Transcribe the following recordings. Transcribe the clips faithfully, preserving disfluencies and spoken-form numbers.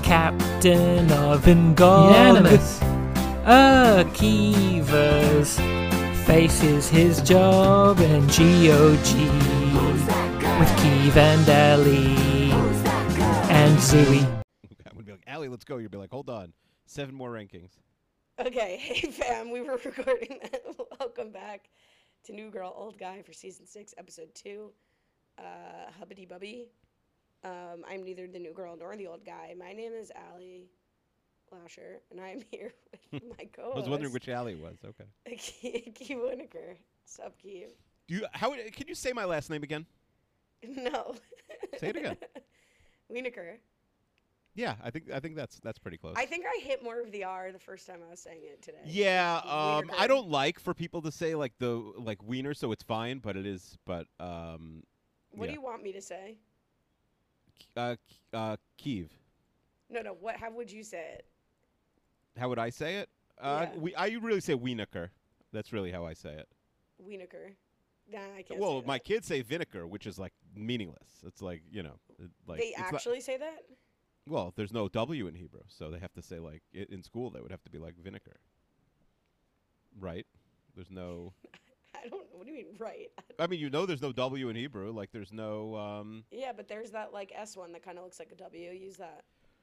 captain of Ingolimus. Akiva's faces his job in G O G with Keeve and Ellie and Zooey. I would be like, Allie, let's go. You'd be like, hold on. Seven more rankings. Okay, hey fam, we were recording that. Welcome back to New Girl, Old Guy for Season six, Episode two, uh, Hubbity Bubby. Um, I'm neither the new girl nor the old guy. My name is Allie Lasher, and I'm here with my co-host. I was wondering which Allie was. Okay. Keeve Winokur. Sup, Keeve? Do you, how, can you say my last name again? No. Say it again. Winokur. Yeah, I think I think that's that's pretty close. I think I hit more of the R the first time I was saying it today. Yeah, um, Wienerker. I don't like for people to say like the like wiener, so it's fine, but it is. But um, What yeah. do you want me to say? Uh, uh, Keeve. No, no. What? How would you say it? How would I say it? Uh, Yeah. we I really say Wienerker. That's really how I say it. Wienerker. Nah, I can't. Well, say my that. kids say vinegar, which is like meaningless. It's like you know, it, like They it's not- actually say that? well, there's no W in Hebrew, so they have to say like I in school they would have to be like vinegar. Right? There's no. I don't. What do you mean, right? I mean, you know, there's no W in Hebrew. Like, there's no. Um, Yeah, but there's that like S one that kind of looks like a W. Use that.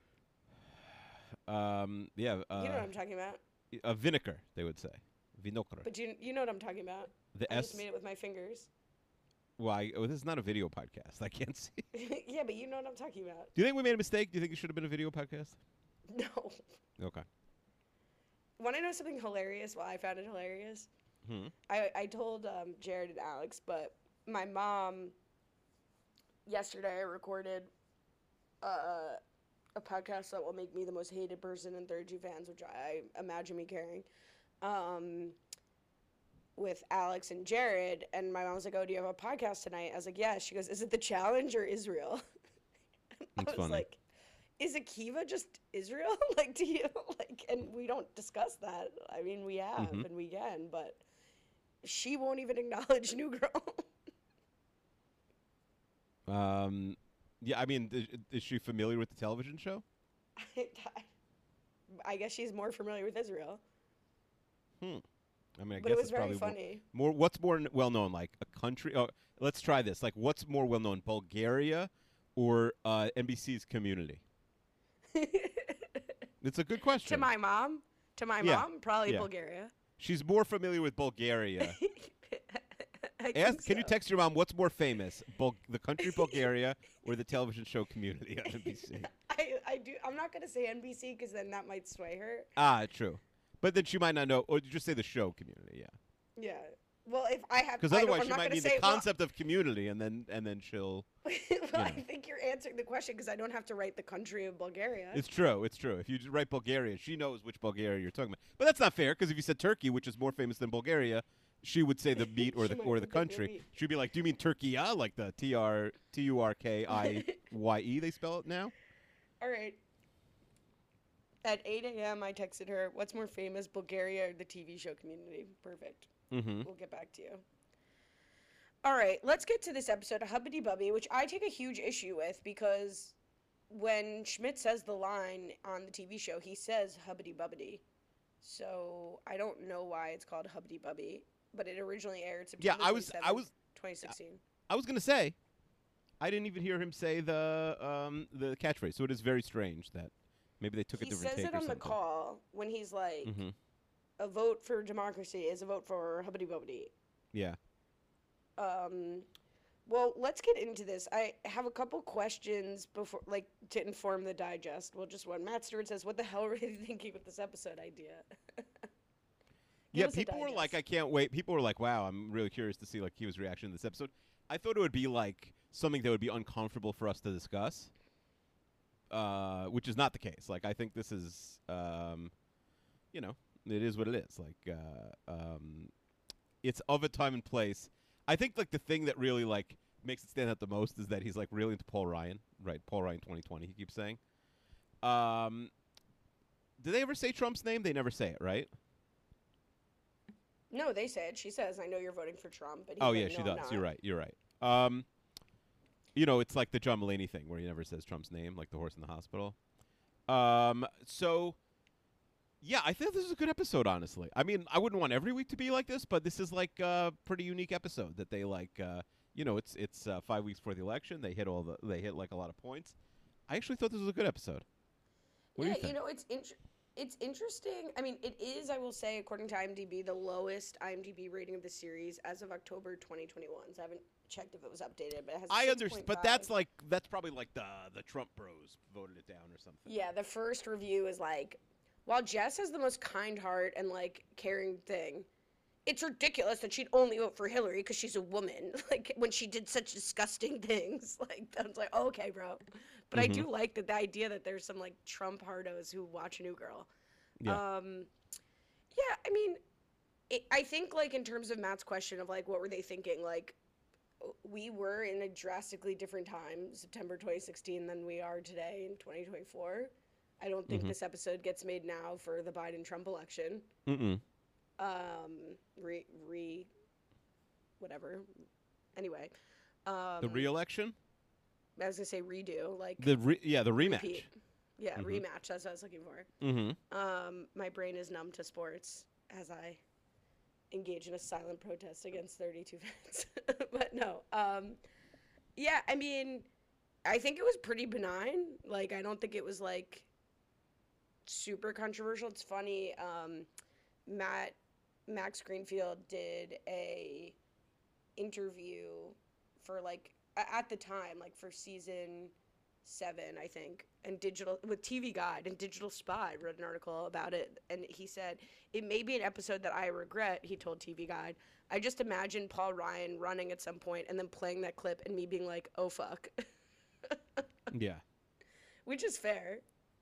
um, yeah. Uh, you know what I'm talking about. a vinegar, they would say. Vinocre. But you you know what I'm talking about. The I S. just made it with my fingers. Well, I, oh, this is not a video podcast. I can't see. Yeah, but you know what I'm talking about. Do you think we made a mistake? Do you think it should have been a video podcast? No. Okay. Want to know something hilarious? Well, I found it hilarious. Hmm. I, I told um, Jared and Alex, but my mom, yesterday I recorded uh, a podcast that will make me the most hated person in thirty-two fans, which I imagine me caring, um, with Alex and Jared. And my mom was like, oh, do you have a podcast tonight? I was like, yeah. She goes, is it The Challenge or Israel? I That's was funny. like, is Akiva just Israel? Like, do you, like, and we don't discuss that. I mean, we have Mhm. and we can, but she won't even acknowledge New Girl. Um, yeah, I mean, is, is she familiar with the television show? I, I guess she's more familiar with Israel, Hmm. I mean, I but guess it was it's very probably more, funny. more. What's more n- well known, like a country? Oh, let's try this. Like, what's more well known, Bulgaria or uh, N B C's Community? It's a good question. To my mom, to my Yeah. mom, probably Yeah. Bulgaria. She's more familiar with Bulgaria. I Ask, think can you so. text your mom what's more famous, Bul- the country Bulgaria or the television show Community on N B C? I, I do. I'm not gonna say N B C because then that might sway her. Ah, true. But then she might not know, or you just say the show Community, yeah. Yeah. Well, if I have, Because I don't- otherwise I'm she not might gonna need say, the concept of Community, and then and then she'll. Well, well I know. think you're answering the question because I don't have to write the country of Bulgaria. It's true. It's true. If you just write Bulgaria, she knows which Bulgaria you're talking about. But that's not fair, because if you said Turkey, which is more famous than Bulgaria, she would say the meat or She the might or the think they're country. meat. She'd be like, "Do you mean Turkey? Like the T R T U R K I Y E? They spell it now." All right. At eight a.m., I texted her, what's more famous, Bulgaria or the T V show Community? Perfect. Mm-hmm. We'll get back to you. All right, let's get to this episode of Hubbity Bubby, which I take a huge issue with because when Schmidt says the line on the T V show, he says Hubbity Bubbity. So I don't know why it's called Hubbity Bubby, but it originally aired Yeah, September I was. I was. twenty sixteen. I was gonna say, I didn't even hear him say the um the catchphrase. So it is very strange that maybe they took He a different says take it or on the something. call when he's like, Mm-hmm. a vote for democracy is a vote for Hubbity Bubbity. Yeah. Um, well, let's get into this. I have a couple questions before, like, to inform the digest. Well, just one. Matt Stewart says, "What the hell were they thinking with this episode idea?" Give Yeah, us a people were like, digest. I can't wait. People were like, wow, I'm really curious to see like Kiva's reaction to this episode. I thought it would be like something that would be uncomfortable for us to discuss, uh, which is not the case. Like, I think this is, um, you know, it is what it is. Like, uh, um, it's of a time and place. I think like the thing that really like makes it stand out the most is that he's like really into Paul Ryan, right? Paul Ryan twenty twenty. He keeps saying. Um, do they ever say Trump's name? They never say it, right? No, they said. She says, "I know you're voting for Trump." But he's Oh like, yeah, "No, she I'm does. not." You're right. You're right. Um, you know, it's like the John Mulaney thing where he never says Trump's name, like the horse in the hospital. Um, so, yeah, I think this is a good episode, honestly. I mean, I wouldn't want every week to be like this, but this is like a pretty unique episode that they like, uh, you know, it's it's uh, five weeks before the election. They hit all the, they hit like a lot of points. I actually thought this was a good episode. What yeah, do you think? know, it's int- it's interesting. I mean, it is, I will say, according to IMDb, the lowest IMDb rating of the series as of October twenty twenty-one. So I haven't checked if it was updated, but it has a I six understand, point but five. that's like that's probably like the the Trump bros voted it down or something. Yeah, the first review is like, while Jess has the most kind heart and like caring thing, it's ridiculous that she'd only vote for Hillary because she's a woman. Like when she did such disgusting things, like I was like, oh, okay, bro. But Mhm. I do like that the idea that there's some like Trump hardos who watch New Girl. Yeah. Um, yeah, I mean, it, I think like in terms of Matt's question of like what were they thinking, like we were in a drastically different time, September twenty sixteen, than we are today in twenty twenty-four. I don't think Mhm. this episode gets made now for the Biden-Trump election. Mm-mm. Um, re, re, whatever. Anyway. Um, The re-election? I was going to say redo, like The re- yeah, the rematch. repeat. Yeah, Mhm. rematch. That's what I was looking for. Mm-hmm. Um, my brain is numb to sports as I engage in a silent protest against thirty-two fans. But no, um, yeah, I mean, I think it was pretty benign. Like, I don't think it was like super controversial. It's funny. Um, Matt Max Greenfield did a interview for like a- at the time, like for season seven, I think, and digital with T V Guide and Digital Spy wrote an article about it, and he said it may be an episode that I regret. He told T V Guide, I just imagine Paul Ryan running at some point and then playing that clip and me being like, oh fuck, Yeah. which is fair.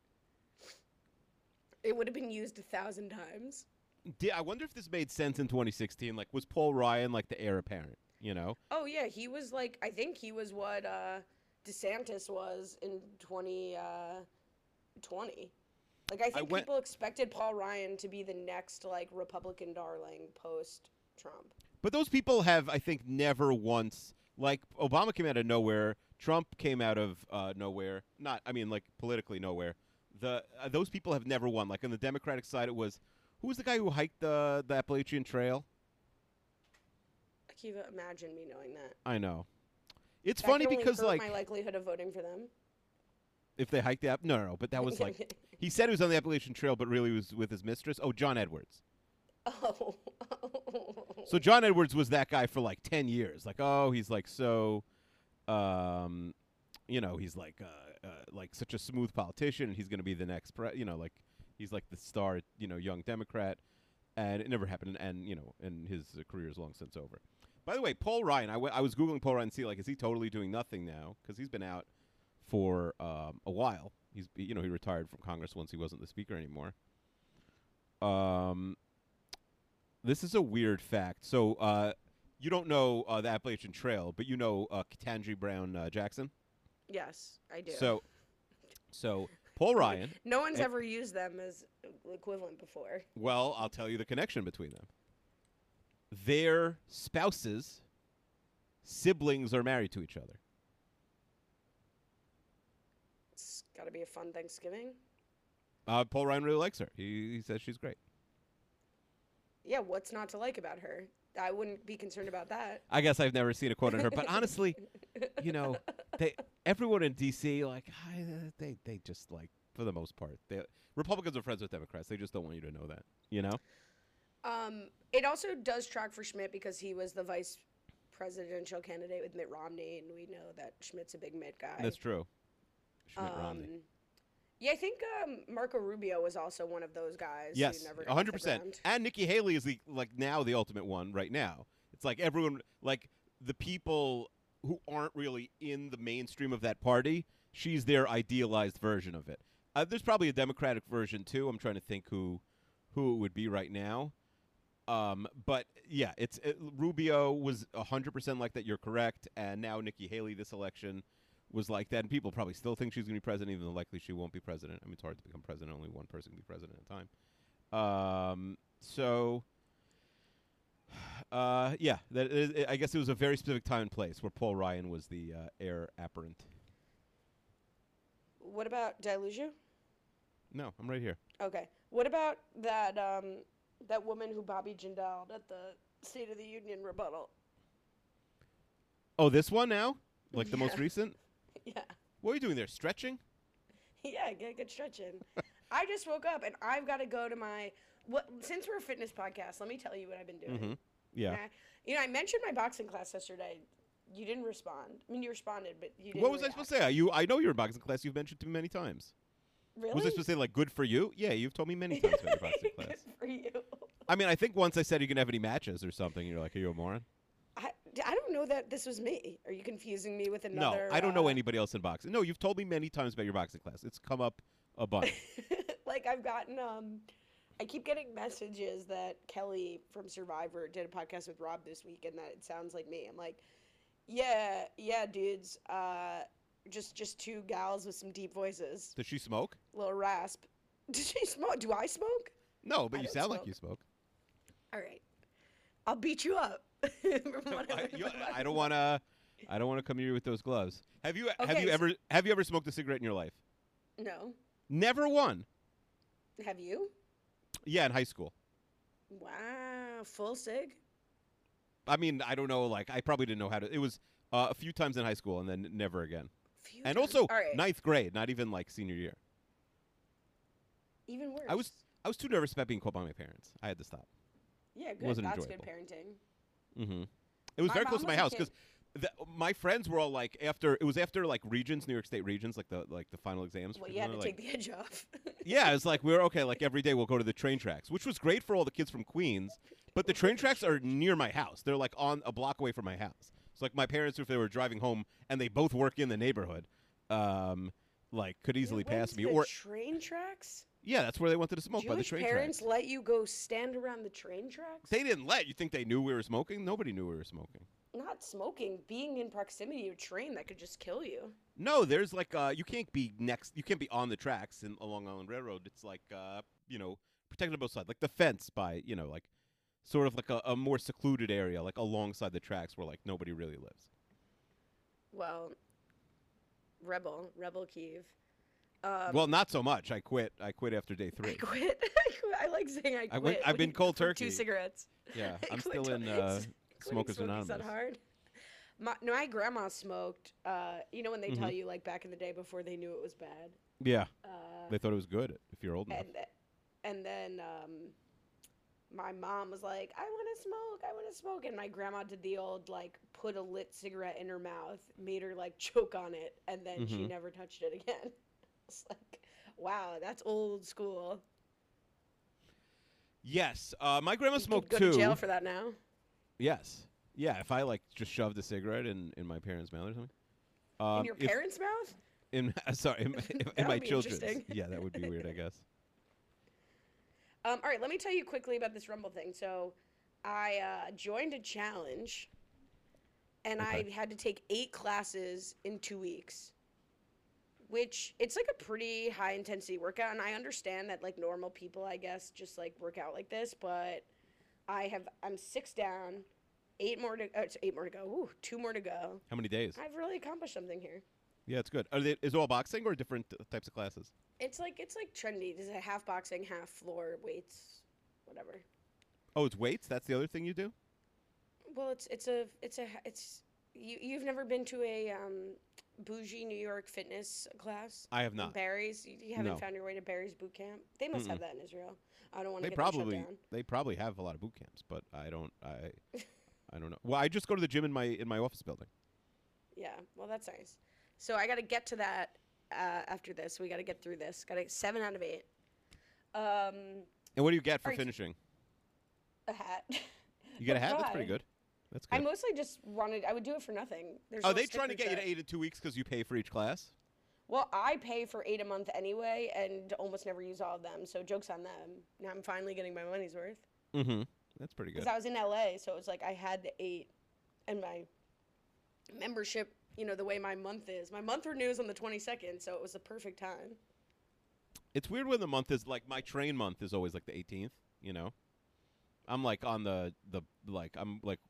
It would have been used a thousand times. Di- I wonder if this made sense in twenty sixteen. Like, was Paul Ryan like the heir apparent? You know? Oh yeah, he was like, I think he was what uh, DeSantis was in twenty twenty. Like, I think went- people expected Paul Ryan to be the next like Republican darling post Trump. But those people have, I think, never once. Like, Obama came out of nowhere. Trump came out of uh, nowhere. Not, I mean, like politically nowhere. The uh, those people have never won. Like on the Democratic side, it was who was the guy who hiked the the Appalachian Trail? I can't even imagine me knowing that. I know. It's That funny could only because hurt like my likelihood of voting for them. if they hiked the app, no, no, no. But that was like he said he was on the Appalachian Trail, but really was with his mistress. Oh, John Edwards. Oh. So John Edwards was that guy for like ten years. Like, oh, he's like so, um, you know, he's like uh, uh, like such a smooth politician, and he's going to be the next, pre- you know, like he's like the star, you know, young Democrat, and it never happened. And you know, and his uh, career is long since over. By the way, Paul Ryan, I, w- I was googling Paul Ryan to see like, is he totally doing nothing now? Because he's been out for um, a while. He's you know he retired from Congress once he wasn't the speaker anymore. Um. This is a weird fact. So, uh, you don't know uh, the Appalachian Trail, but you know uh, Ketanji Brown uh, Jackson. Yes, I do. So, so Paul Ryan. No one's eh, ever used them as equivalent before. Well, I'll tell you the connection between them. Their spouses, siblings, are married to each other. It's got to be a fun Thanksgiving. Uh, Paul Ryan really likes her. He, he says she's great. Yeah, what's not to like about her? I wouldn't be concerned about that. I guess I've never seen a quote on her, but honestly, you know, they everyone in D C like I, they they just like for the most part, they Republicans are friends with Democrats. They just don't want you to know that, you know. Um, it also does track for Schmidt because he was the vice presidential candidate with Mitt Romney, and we know that Schmidt's a big Mitt guy. That's true. Schmidt um, Romney. Yeah, I think um, Marco Rubio was also one of those guys. Yes, who never got a off hundred the percent. ground. And Nikki Haley is the like now the ultimate one right now. It's like everyone like the people who aren't really in the mainstream of that party. She's their idealized version of it. Uh, there's probably a Democratic version too. I'm trying to think who who it would be right now. Um, but yeah, it's it, Rubio was a hundred percent like that. You're correct. And now Nikki Haley this election was like that, and people probably still think she's going to be president, even though likely she won't be president. I mean, it's hard to become president; only one person can be president at a time. Um, so, uh, yeah, that is, I guess it was a very specific time and place where Paul Ryan was the uh, heir apparent. What about Did I lose you? No, I'm right here. Okay. What about that um that woman who Bobby Jindal at the State of the Union rebuttal? Oh, this one now? Like the most Yeah. recent? Yeah. What are you doing there? Stretching? Yeah, get good stretching. I just woke up and I've got to go to my what since we're a fitness podcast, let me tell you what I've been doing. Mm-hmm. Yeah. Okay? You know, I mentioned my boxing class yesterday. You didn't respond. I mean, you responded, but you didn't What was I react. supposed to say? You, I know you're in boxing class. You've mentioned to me many times. Really? Was I supposed to say, like, good for you? Yeah, you've told me many times about your boxing class. Good for you. I mean, I think once I said you can have any matches or something, you're like, are you a moron? I, I don't know that this was me. Are you confusing me with No, another? I don't know uh, anybody else in boxing. No, you've told me many times about your boxing class. It's come up a bunch. like I've gotten um I keep getting messages that Kelly from Survivor did a podcast with Rob this week and that it sounds like me. I'm like, yeah, yeah, dudes. Uh just just two gals with some deep voices. Does she smoke? Little rasp. Did she smoke? Do I smoke? No, but I you don't sound like smoke. you smoke. All right. I'll beat you up. From what I, I- you, I don't want to. I don't want to come here with those gloves. Have you have Okay, you so- ever have you ever smoked a cigarette in your life? No. Never one. Have you? Yeah, in high school. Wow, full sig? I mean, I don't know. Like, I probably didn't know how to. It was uh, a few times in high school, and then never again. Few And times. also All right. ninth grade, not even like senior year. Even worse. I was I was too nervous about being called by my parents. I had to stop. Yeah, good. wasn't That's enjoyable. good parenting. Mm-hmm. It was My very mom close to my was a house kid- because my friends were all like after it was after like regions, New York State regions, like the like the final exams. Well, for- you had to like, take the edge off. yeah, it's like we were okay. Like every day we'll go to the train tracks, which was great for all the kids from Queens. But the train tracks are near my house. They're like on a block away from my house. So like my parents, if they were driving home and they both work in the neighborhood, um, like could easily You went pass to me. the Or train tracks? yeah, that's where they wanted to smoke by the Jewish train parents tracks. let you go stand around the train tracks? They didn't let you think they knew we were smoking. Nobody knew we were smoking. Not smoking, being in proximity to a train that could just kill you. No, there's like uh, you can't be next. You can't be on the tracks in along Island Railroad. It's like uh, you know, protected on both sides, like the fence by you know, like sort of like a, a more secluded area, like alongside the tracks where like nobody really lives. Well, rebel, rebel Kiev. Um, Well, not so much. I quit. I quit after day I three. quit. I quit. I like saying I quit. I went- I've been when- cold for turkey. Two cigarettes. Yeah, I I'm quit still to- in uh, quitting Smokers smoking's that Anonymous. hard. My, no, my grandma smoked. Uh, you know when they tell Mhm. you like back in the day before they knew it was bad. Yeah, Uh, they thought it was good if you're old enough. and th- and then um, my mom was like, "I want to smoke. I want to smoke." And my grandma did the old like put a lit cigarette in her mouth, made her like choke on it, and then she Mhm. never touched it again. It's like, wow, that's old school. Yes, uh, my grandma You smoked could go too. to jail for that now. Yes, yeah. If I like just shoved a cigarette in, in my parents' mouth or something. Um, in your if- parents' mouth? In sorry, in, in, That in my would be children's. interesting. Yeah, that would be weird, I guess. Um, all right, let me tell you quickly about this Rumble thing. So, I uh, joined a challenge, and Okay. I had to take eight classes in two weeks. Which it's like a pretty high intensity workout, and I understand that like normal people, I guess, just like work out like this. But I have I'm six down, eight more to uh, it's eight more to go. Ooh, two more to go. How many days? I've really accomplished something here. Yeah, it's good. Are they, is it all boxing or different uh, types of classes? It's like it's like trendy. It's a half boxing, half floor weights, whatever. Oh, it's weights. That's the other thing you do. Well, it's it's a it's a it's you you've never been to a um, bougie New York fitness class? I have in not. Barry's. You, you haven't No. found your way to Barry's boot camp. They must have that in Israel. I don't want They to get them probably shut down. they probably have a lot of boot camps, but I don't. I I don't know. Well, I just go to the gym in my in my office building. Yeah, well, that's nice. So I got to get to that uh, after this. We got to get through this. Got to seven out of eight. Um, And what do you get for Are you- finishing? a hat. You get a hat. That's Why? pretty good. That's I good. mostly just wanted. I would do it for nothing. There's Are no they trying to sticker get you set. to eight in two weeks because you pay for each class? Well, I pay for eight a month anyway, and almost never use all of them. So jokes on them. Now I'm finally getting my money's worth. Mm-hmm. That's pretty good. Because I was in L A, so it was like I had the eight, and my membership. You know the way my month is. My month renews on the twenty-second, so it was the perfect time. It's weird when the month is like my train month is always like the eighteenth. You know, I'm like on the the like I'm like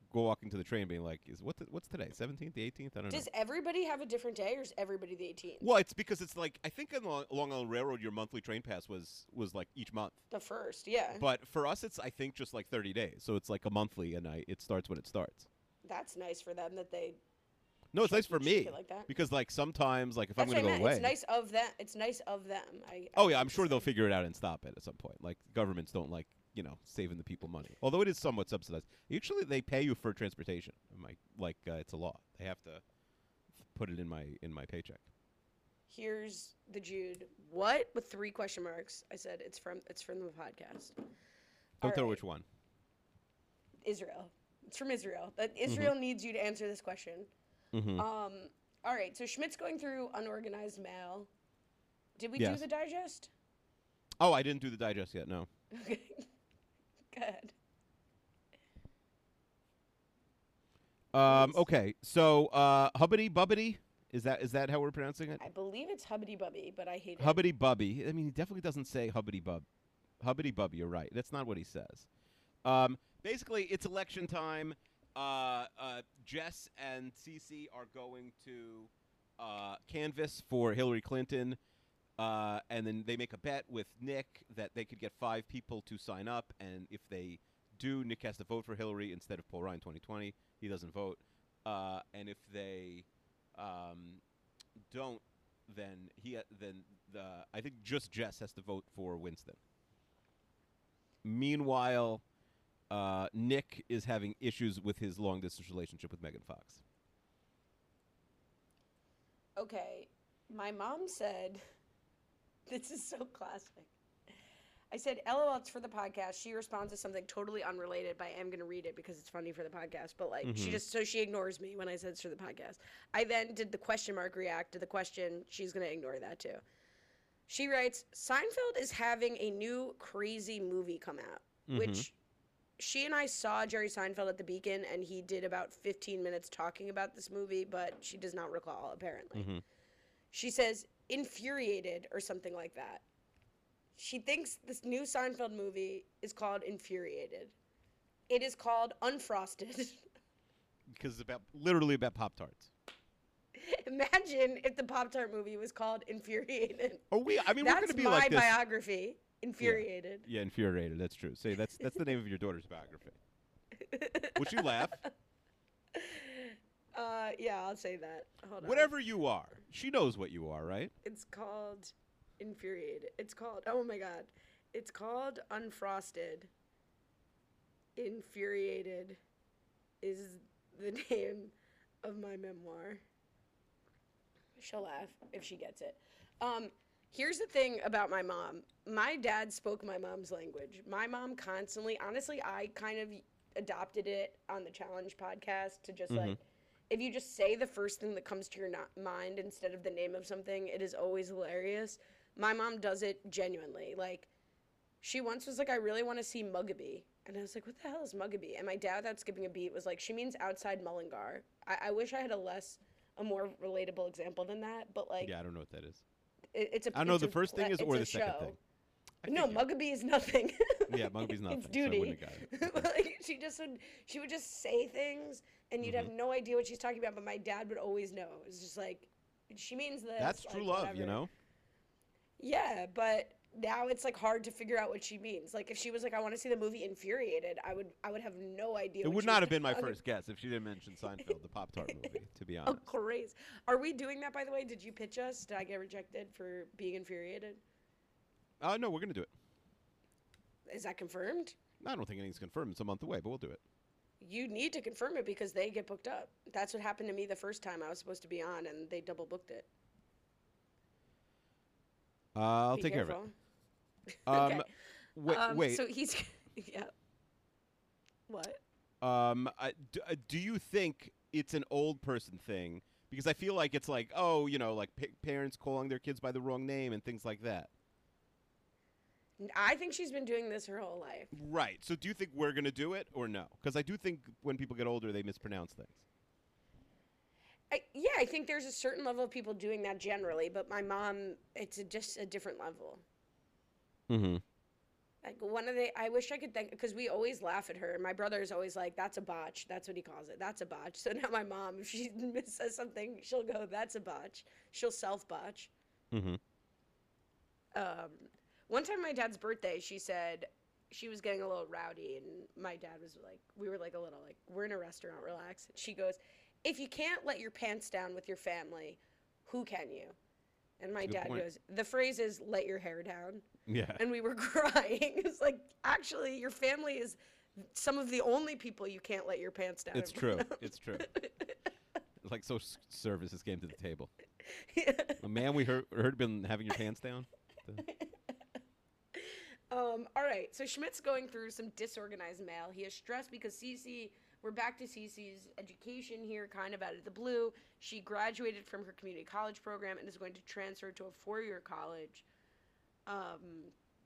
go walking to the train, being like, "Is what? The, what's today? Seventeenth, the eighteenth? I don't Does know." everybody have a different day, or is everybody the eighteenth? Well, it's because it's like I think on Long, Long Island Railroad, your monthly train pass was was like each month. The first, yeah. But for us, it's I think just like thirty days, so it's like a monthly, and I it starts when it starts. That's nice for them that they. No, it's nice for shake me it like that. because like sometimes like if That's I'm what gonna I go meant. away. It's nice of them. It's nice of them. I, I Oh yeah, I'm think sure so. they'll figure it out and stop it at some point. Like governments don't like you know saving the people money, although it is somewhat subsidized. Usually they pay you for transportation. My, like uh, it's a law. They have to put it in my in my paycheck. Here's the Jude. What with three question marks? I said it's from it's from the podcast. Don't All tell right. which one. Israel. It's from Israel. That Mm-hmm. Israel needs you to answer this question. Mm-hmm. Um. All right. So Schmidt's going through unorganized mail. Did we Yes. do the digest? Oh, I didn't do the digest yet. No. Okay. Good. Um. Yes. Okay. So, uh, Hubbity Bubbity, is that is that how we're pronouncing it? I believe it's Hubbity Bubby, but I hate it. Hubbity Bubby. I mean, he definitely doesn't say Hubbity Bub. Hubbity Bubby. You're right. That's not what he says. Um. Basically, it's election time. Uh. Uh. Jess and Cece are going to, uh, canvass for Hillary Clinton. Uh. And then they make a bet with Nick that they could get five people to sign up, and if they do, Nick has to vote for Hillary instead of Paul Ryan twenty twenty. He doesn't vote. Uh, and if they um, don't, then he uh, then the I think just Jess has to vote for Winston. Meanwhile, uh, Nick is having issues with his long distance relationship with Megan Fox. Okay, my mom said, this is so classic. I said, LOL, it's for the podcast. She responds to something totally unrelated, but I am going to read it because it's funny for the podcast. But, like, she Mhm. just, so she ignores me when I said it's for the podcast. I then did the question mark react to the question. She's going to ignore that, too. She writes, Seinfeld is having a new crazy movie come out, Mhm. which she and I saw Jerry Seinfeld at the Beacon, and he did about fifteen minutes talking about this movie, but she does not recall, apparently. Mhm. She says, infuriated or something like that. She thinks this new Seinfeld movie is called Infuriated. It is called Unfrosted. Because it's about literally about Pop Tarts. Imagine if the Pop-Tart movie was called Infuriated. Oh, we. I mean, we're That's going to be my like this. biography, Infuriated. Yeah, infuriated. That's true. Say that's that's the name of your daughter's biography. Would you laugh? Uh, yeah, I'll say that. Hold on. Whatever you are, she knows what you are, right? It's called Infuriated. It's called, oh my god. It's called Unfrosted. Infuriated is the name of my memoir. She'll laugh if she gets it. Um, here's the thing about my mom. My dad spoke my mom's language. My mom constantly, honestly, I kind of adopted it on the Challenge podcast to just like, if you just say the first thing that comes to your no- mind instead of the name of something, it is always hilarious. My mom does it genuinely. Like, she once was like, I really want to see Mugabe. And I was like, what the hell is Mugabe? And my dad, without skipping a beat, was like, she means outside Mullingar. I, I wish I had a less, a more relatable example than that. But, like, Yeah, I don't know what that is. it, it's a I don't know it's the a first thing pla- is or it's the a second show. thing. I No, figured. Mugabe is nothing. Yeah, Mugabe's nothing. It's so I duty. wouldn't have got it. Like, she just would, she would just say things, and you'd Mm-hmm. have no idea what she's talking about. But my dad would always know. It was just like, she means this. That's like, true love, you whatever. know? Yeah, but now it's like hard to figure out what she means. Like if she was like, I want to see the movie Infuriated, I would, I would have no idea. It what would she not was have been my talking- first guess if she didn't mention Seinfeld, the Pop Tart movie, to be Oh, honest. crazy! Are we doing that, by the way? Did you pitch us? Did I get rejected for being infuriated? Uh, no, we're going to do it. Is that confirmed? I don't think anything's confirmed. It's a month away, but we'll do it. You need to confirm it because they get booked up. That's what happened to me the first time I was supposed to be on, and they double booked it. Uh, I'll Be take care of careful. it. Um, Okay. wait, Um, wait. So he's, yeah. What? Um, I, d- uh, do you think it's an old person thing? Because I feel like it's like, oh, you know, like pa- parents calling their kids by the wrong name and things like that. I think she's been doing this her whole life. Right. So do you think we're going to do it or no? Because I do think when people get older, they mispronounce things. I, yeah, I think there's a certain level of people doing that generally, but my mom, it's a, just a different level. Mm-hmm. Like one of the, I wish I could think, because we always laugh at her. My brother's always like, "That's a botch." That's what he calls it. That's a botch. So now my mom, if she says something, she'll go, "That's a botch." She'll self botch. Mm-hmm. Um, one time, my dad's birthday, she said she was getting a little rowdy, and my dad was like, we were like a little like, "We're in a restaurant, relax." She goes, "If you can't let your pants down with your family, who can you?" And my dad point. goes, "The phrase is let your hair down." Yeah. And we were crying. It's like, actually, your family is some of the only people you can't let your pants down. It's in true. front of. It's true. Like so s- services came to the table. Yeah. A man we heard heard been having your pants down. Um, all right, so Schmidt's going through some disorganized mail. He is stressed because Cece, we're back to Cece's education here, kind of out of the blue. She graduated from her community college program and is going to transfer to a four-year college. Um,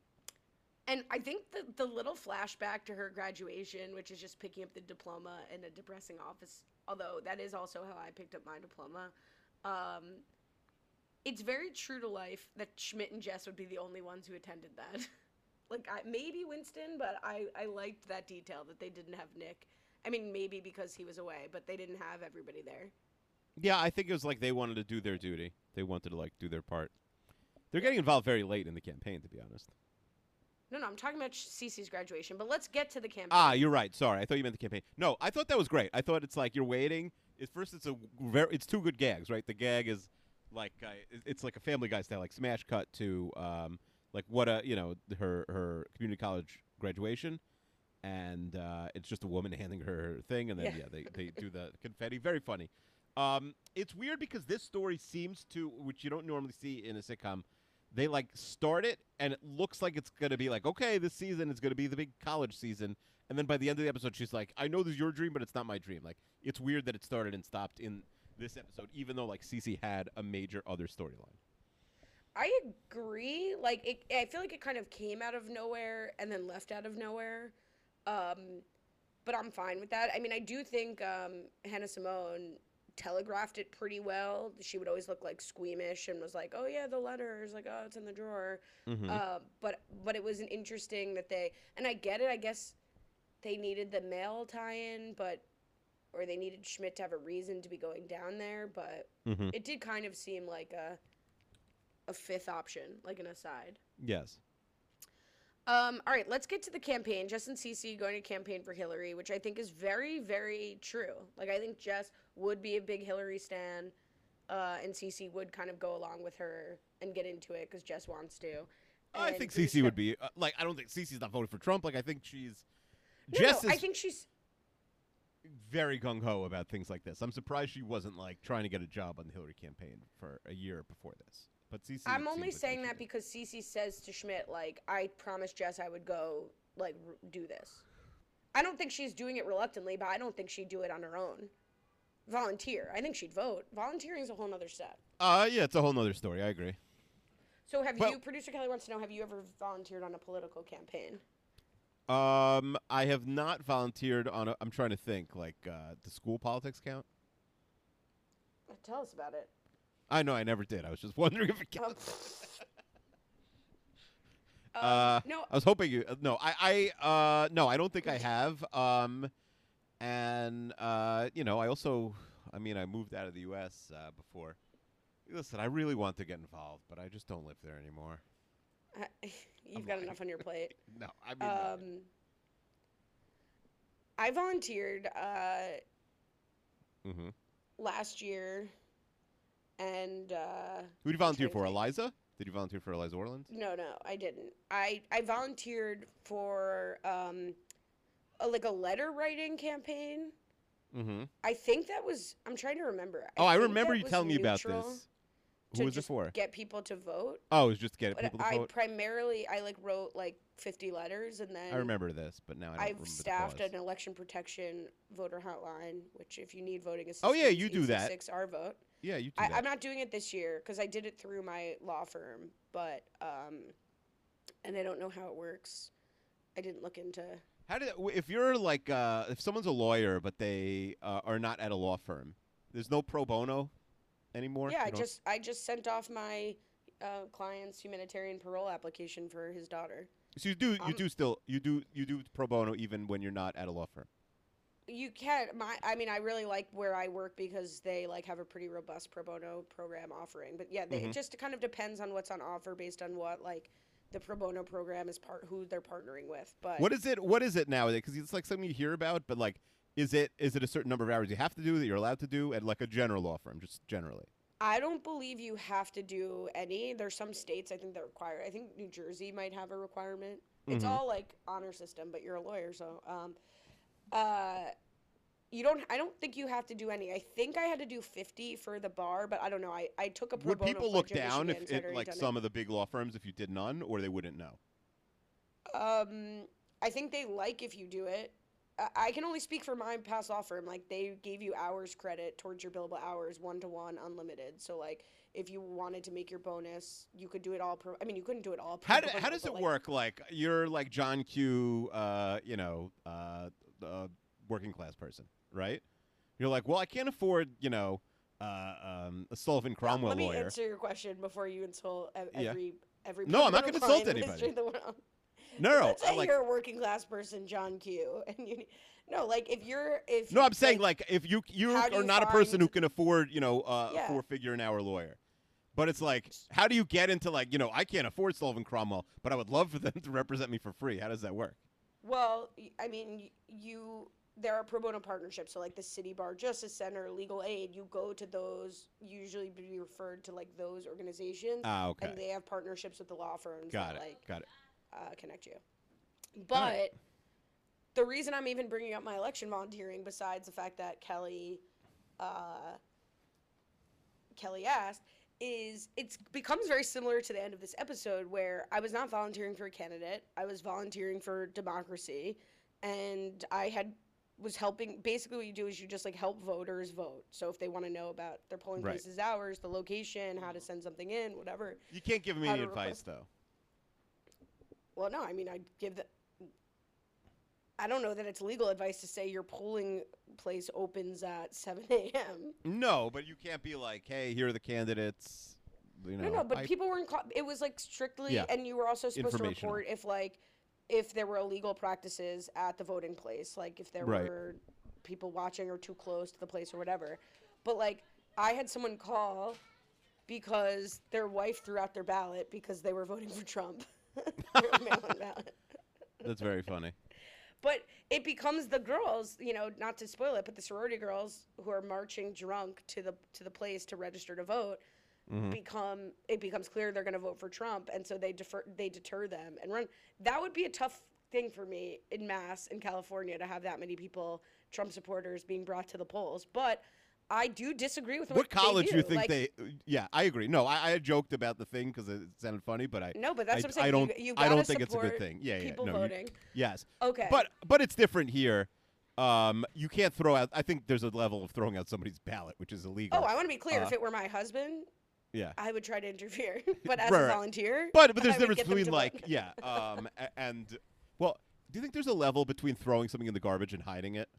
and I think the, the little flashback to her graduation, which is just picking up the diploma in a depressing office, although that is also how I picked up my diploma, um, it's very true to life that Schmidt and Jess would be the only ones who attended that. Like, I, maybe Winston, but I, I liked that detail that they didn't have Nick. I mean, maybe because he was away, but they didn't have everybody there. Yeah, I think it was like they wanted to do their duty. They wanted to like do their part. They're getting involved very late in the campaign, to be honest. No, no, I'm talking about Cece's graduation, but let's get to the campaign. Ah, you're right. Sorry, I thought you meant the campaign. No, I thought that was great. I thought it's like you're waiting. At first, it's a very, it's two good gags, right? The gag is like uh, it- it's like a Family Guy style, like smash cut to um, like what a you know her her community college graduation, and uh, it's just a woman handing her her thing, and then yeah, Yeah. they they do the confetti. Very funny. Um, it's weird because this story seems to, which you don't normally see in a sitcom. They like start it, and it looks like it's gonna be like, okay, this season is gonna be the big college season, and then by the end of the episode, she's like, I know this is your dream, but it's not my dream. Like, it's weird that it started and stopped in this episode, even though like Cece had a major other storyline. I agree. Like, it, I feel like it kind of came out of nowhere and then left out of nowhere. Um, but I'm fine with that. I mean, I do think um, Hannah Simone telegraphed it pretty well. She would always look like squeamish and was like, "Oh yeah, the letters, like, oh, it's in the drawer." Mm-hmm. Uh, but but it was an interesting that they, and I get it. I guess they needed the mail tie-in, but or they needed Schmidt to have a reason to be going down there. But Mm-hmm. it did kind of seem like a a fifth option, like an aside. Yes. Um, all right, let's get to the campaign. Jess and Cece going to campaign for Hillary, which I think is very, very true. Like, I think Jess would be a big Hillary stan, uh, and Cece would kind of go along with her and get into it because Jess wants to. I And think Bruce Cece would Got- be uh, like. I don't think Cece's not voting for Trump. Like, I think she's. No, Jess no, I is think she's. very gung ho about things like this. I'm surprised she wasn't like trying to get a job on the Hillary campaign for a year before this. But Cece. I'm it only seems like saying she that did. because Cece says to Schmidt, like, I promised Jess I would go, like, r- do this. I don't think she's doing it reluctantly, but I don't think she'd do it on her own. Volunteer. I think she'd vote. Volunteering is a whole nother step. Uh, yeah, it's a whole nother story. I agree. So have Well- you, producer Kelly wants to know, have you ever volunteered on a political campaign? Um, I have not volunteered on. A, I'm trying to think. Like, uh, does school politics count? Uh, Tell us about it. I know I never did. I was just wondering if it Um, counts. um, Uh, no, I was hoping you. Uh, no, I. I. Uh, no, I don't think I have. Um, and uh, you know, I also. I mean, I moved out of the U S uh, before. Listen, I really want to get involved, but I just don't live there anymore. you've I'm got lying. enough on your plate. No, I mean. no. Um, I volunteered uh, Mm-hmm. last year, and uh, Who did you volunteer trying to for? think. Eliza? Did you volunteer for Eliza Orland? no, no, I didn't. I I volunteered for um, a, like a letter writing campaign. Mm-hmm. I think that was. I'm trying to remember. Oh, I think remember that you was telling me about neutral this. to Who was it just for? Get people to vote. Oh, it was just to get But people to I vote. primarily I like wrote like fifty letters, and then I remember this, but now I don't I've remember staffed the cause. an election protection voter hotline, which if you need voting assistance, Oh, yeah, you do that. Six our vote. Yeah, you do I, that. I'm not doing it this year because I did it through my law firm, but um, and I don't know how it works. I didn't look into. How did w- if you're like uh, if someone's a lawyer but they uh, are not at a law firm, there's no pro bono anymore. Yeah, You I don't- just I just sent off my uh, client's humanitarian parole application for his daughter. So you do you Um, do still you do you do pro bono even when you're not at a law firm. You can my I mean I really like where I work because they like have a pretty robust pro bono program offering. But yeah, they, Mhm. it just kind of depends on what's on offer based on what like the pro bono program is part who they're partnering with. But What is it? What is it nowadays? Because it's like something you hear about, but like, is it is it a certain number of hours you have to do that you're allowed to do at like a general law firm, just generally? I don't believe you have to do any. There's some states I think that require. I think New Jersey might have a requirement. It's Mhm. all like honor system, but you're a lawyer, so um, uh, you don't. I don't think you have to do any. I think I had to do fifty for the bar, but I don't know. I, I took a pro Would bono people look pledge in down Michigan, if so I'd it, already like done some of the big law firms if you did none, or they wouldn't know? it. Um, I think they like if you do it. I, I can only speak for my past law firm. Like they gave you hours credit towards your billable hours, one to one, unlimited. So like if you wanted to make your bonus, you could do it all. Pro, I mean, you couldn't do it all. Pro How, do, bono, how does but, it like, work? Like you're like John Q, uh, you know, uh, uh, working class person, right? You're like, well, I can't afford, you know, uh, um, a Sullivan Now, Cromwell let me lawyer. answer your question before you insult ev- Yeah. every every. No, I'm not criminal gonna insult crime anybody. history in the world. No, no, Let's I say like. you're a working class person, John Q, and you no, like if you're if No, you- I'm saying like, if you you how do are you not a person who find- can afford, you know, uh, Yeah. a four figure an hour lawyer. But it's like, how do you get into like, you know, I can't afford Sullivan Cromwell, but I would love for them to represent me for free. How does that work? well, y- I mean, y- you there are pro bono partnerships, so like the City Bar Justice Center, Legal Aid, you go to those, usually be referred to like those organizations, Ah, okay. and they have partnerships with the law firms Got that it. like Got it. uh, connect you. But the reason I'm even bringing up my election volunteering, besides the fact that Kelly, uh, Kelly asked, is it's becomes very similar to the end of this episode where I was not volunteering for a candidate. I was volunteering for democracy, and I had was helping. Basically, what you do is you just like help voters vote. So if they want to know about their polling Right. places, hours, the location, how to send something in, whatever. You can't give me How any to advice, request- though. Well, no, I mean, I'd give the. I don't know that it's legal advice to say your polling place opens at seven a.m. No, but you can't be like, hey, here are the candidates. You know, No, no, but I- people weren't. Ca- it was like strictly, Yeah. and you were also supposed to Informational. report if like if there were illegal practices at the voting place, like if there Right. were people watching or too close to the place or whatever. But like, I had someone call because their wife threw out their ballot because they were voting for Trump. Their mail-in ballot. That's very funny. But it becomes the girls, you know, not to spoil it, but the sorority girls who are marching drunk to the to the place to register to vote Mhm. become it becomes clear they're going to vote for Trump, and so they defer they deter them and run. That would be a tough thing for me in mass in California to have that many people, Trump supporters, being brought to the polls. But I do disagree with what, What college they do you do. think Like, they? Yeah, I agree. No, I, I joked about the thing because it sounded funny, but I No, but that's I, what I'm saying. I don't. You, you I gotta don't think it's a good support thing. Yeah, yeah. people no, you- voting. yes, Okay. but but it's different here. Um, you can't throw out. I think there's a level of throwing out somebody's ballot, which is illegal. Oh, I want to be clear. Uh, if it were my husband, yeah. I would try to interfere. But as Right, a right. volunteer, But but there's I a would difference get them between to like vote. yeah, um, a- and well, do you think there's a level between throwing something in the garbage and hiding it?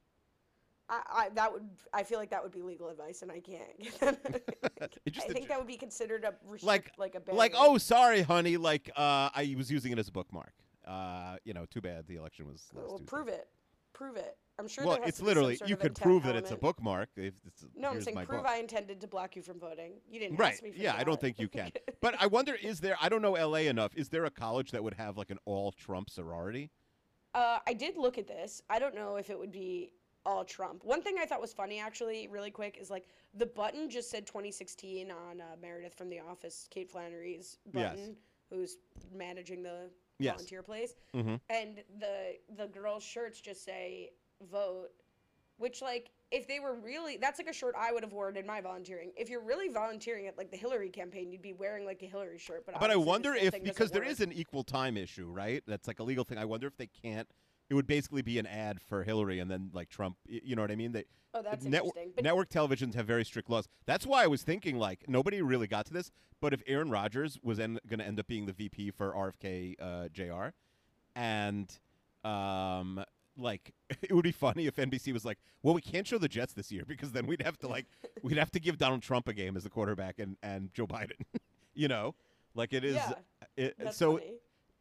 I, I that would I feel like that would be legal advice, and I can't give them. I It just think inter- that would be considered a restrict, Like- like a barrier. Like, oh, sorry, honey. Like, uh, I was using it as a bookmark. Uh, you know, too bad the election was last well, Tuesday. prove it, prove it. I'm sure. Well, there has it's to be some literally sort you of could intent prove that it's a element. bookmark. If it's, No, I'm here's saying my prove book. I intended to block you from voting. You didn't Right. ask me for Yeah, the I don't ballot. think you can. But I wonder, is there? I don't know L A enough. Is there a college that would have like an all Trump sorority? Uh, I did look at this. I don't know if it would be all Trump. One thing I thought was funny, actually, really quick, is like the button just said twenty sixteen on uh, Meredith from The Office, Kate Flannery's Yes. button, who's managing the Yes. volunteer place, Mm-hmm. and the the girls' shirts just say "vote," which like if they were really, that's like a shirt I would have worn in my volunteering. If you're really volunteering at like the Hillary campaign, you'd be wearing like a Hillary shirt. But But I obviously this wonder whole if thing because doesn't there work. is an equal time issue, right? That's like a legal thing. I wonder if they can't. It would basically be an ad for Hillary, and then like Trump. y- You know what I mean? They, Oh, that's network, interesting. But network televisions have very strict laws. That's why I was thinking like nobody really got to this. But if Aaron Rodgers was en- going to end up being the V P for R F K uh, J R, and um, like it would be funny if N B C was like, well, we can't show the Jets this year because then we'd have to like we'd have to give Donald Trump a game as the quarterback and and Joe Biden. You know, like it is. Yeah, it, that's so funny.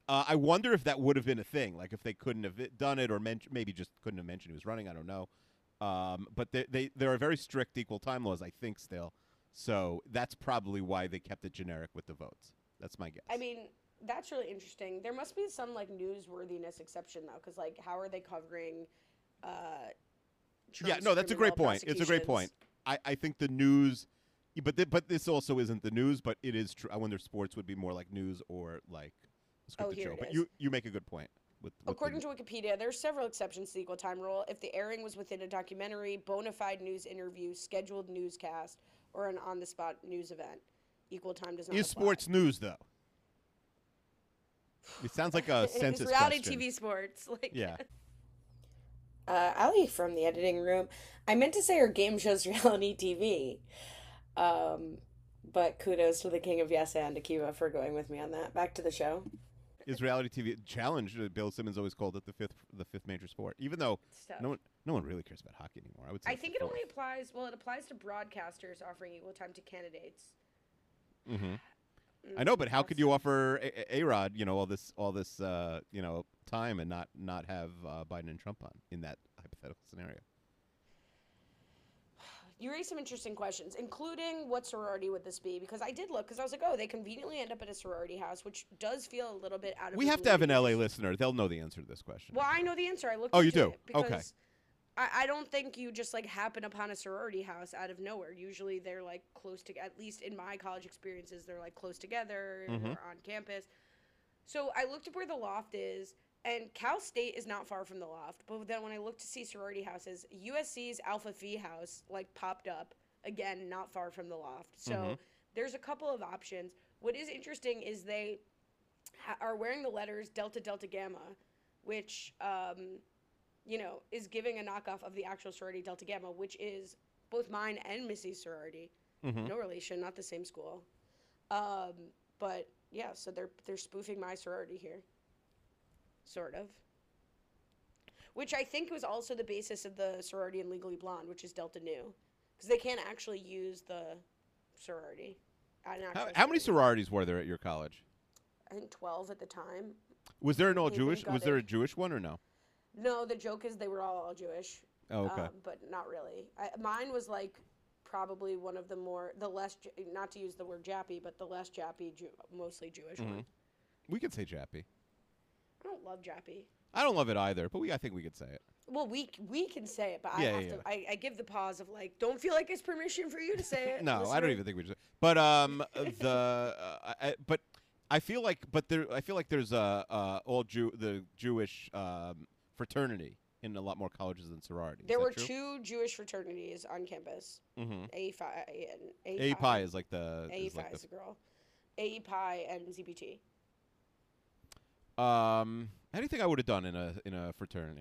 Uh, I wonder if that would have been a thing, like if they couldn't have it- done it, or men- maybe just couldn't have mentioned he was running. I don't know. Um, but they, they there are very strict equal time laws, I think, still. So that's probably why they kept it generic with the votes. That's my guess. I mean, that's really interesting. There must be some like newsworthiness exception though, because like, how are they covering? Uh, yeah, Trump's no, that's a great criminal point. It's a great point. prosecutions? I, I think the news, but th- but this also isn't the news, but it is true. I wonder if sports would be more like news or like a Oh, scripted here show. it But is. you you make a good point. With, with According the, to Wikipedia, there are several exceptions to the equal time rule. If the airing was within a documentary, bona fide news interview, scheduled newscast, or an on-the-spot news event, equal time does not is apply. sports news though? It sounds like a census It's reality question. T V sports. Like Yeah. Uh, Ali from the editing room. I meant to say her game show's reality T V. Um, but kudos to the king of Yes and Akiva for going with me on that. Back to the show. Is reality T V challenge? Uh, Bill Simmons always called it the fifth the fifth major sport, even though Stuff. no one no one really cares about hockey anymore. I would say I it's think the it only fourth. applies, well, it applies to broadcasters offering equal time to candidates. Mm-hmm. Mm, I know, but how could you also- offer A- A- A-Rod, you know, all this all this uh, you know time and not not have uh, Biden and Trump on in that hypothetical scenario? You raised some interesting questions, including what sorority would this be? Because I did look, because I was like, oh, they conveniently end up at a sorority house, which does feel a little bit out of We the have to blue have an L A because- listener. They'll know the answer to this question. Well, I know the answer. I looked Oh, you into do? it because Okay. I, I don't think you just like happen upon a sorority house out of nowhere. Usually they're like close to, at least in my college experiences, they're like close together Mhm. or on campus. So I looked up where the loft is, and Cal State is not far from the loft. But then when I looked to see sorority houses, U S C's Alpha Phi house like popped up again, not far from the loft. So Mhm. there's a couple of options. What is interesting is they ha- are wearing the letters Delta Delta Gamma, which um, you know, is giving a knockoff of the actual sorority Delta Gamma, which is both mine and Missy's sorority. Mhm. No relation, not the same school. Um, but yeah, so they're they're spoofing my sorority here. Sort of. Which I think was also the basis of the sorority in Legally Blonde, which is Delta Nu. Because they can't actually use the sorority. An How, actual how many sorority. sororities were there at your college? I think twelve at the time. Was there an all They Jewish? got Was there it. a Jewish one or no? No, the joke is they were all, all Jewish. Oh, okay. Um, but not really. I, mine was like probably one of the more, the less, J- not to use the word Jappy, but the less Jappy, Jew, mostly Jewish Mhm. one. We could say Jappy. I don't love Jappy. I don't love it either, but we I think we could say it. Well, we we can say it, but I Yeah, have yeah, to. I, I give the pause of like, don't feel like it's permission for you to say it. No, I don't listener. even think we should. But um, the uh, I, but I feel like, but there, I feel like there's a uh, all Jew the Jewish um, fraternity in a lot more colleges than sororities. There Is were that true? two Jewish fraternities on campus. Mm-hmm. A Phi and A Pi is like the A is Phi like is a girl. A Pi and Z B T. the um. How do you think I would have done in a in a fraternity?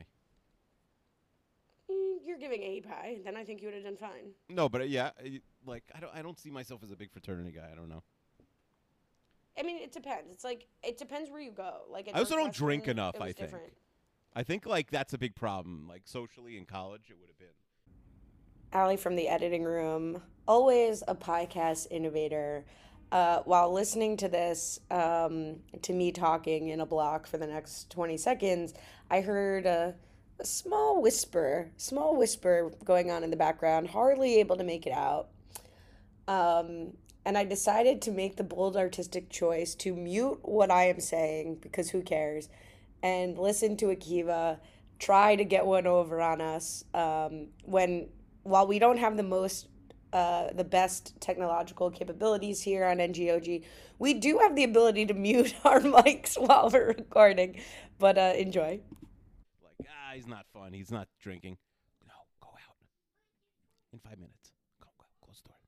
Mm, you're giving A Pi, then I think you would have done fine. No, but uh, yeah, uh, like I don't I don't see myself as a big fraternity guy. I don't know. I mean, it depends. It's like it depends where you go. Like at I also don't drink Northwestern, enough, it was I think. different. I think like that's a big problem. Like socially in college, it would have been. Allie from the editing room, always a podcast innovator. Uh, while listening to this, um, to me talking in a block for the next twenty seconds, I heard a, a small whisper, small whisper going on in the background, hardly able to make it out. Um, and I decided to make the bold artistic choice to mute what I am saying, because who cares, and listen to Akiva try to get one over on us um, when, while we don't have the most Uh, the best technological capabilities here on N G O G, we do have the ability to mute our mics while we're recording. But uh, enjoy. Like, ah, he's not fun. He's not drinking. No, go out. In five minutes. Go, go, close the door.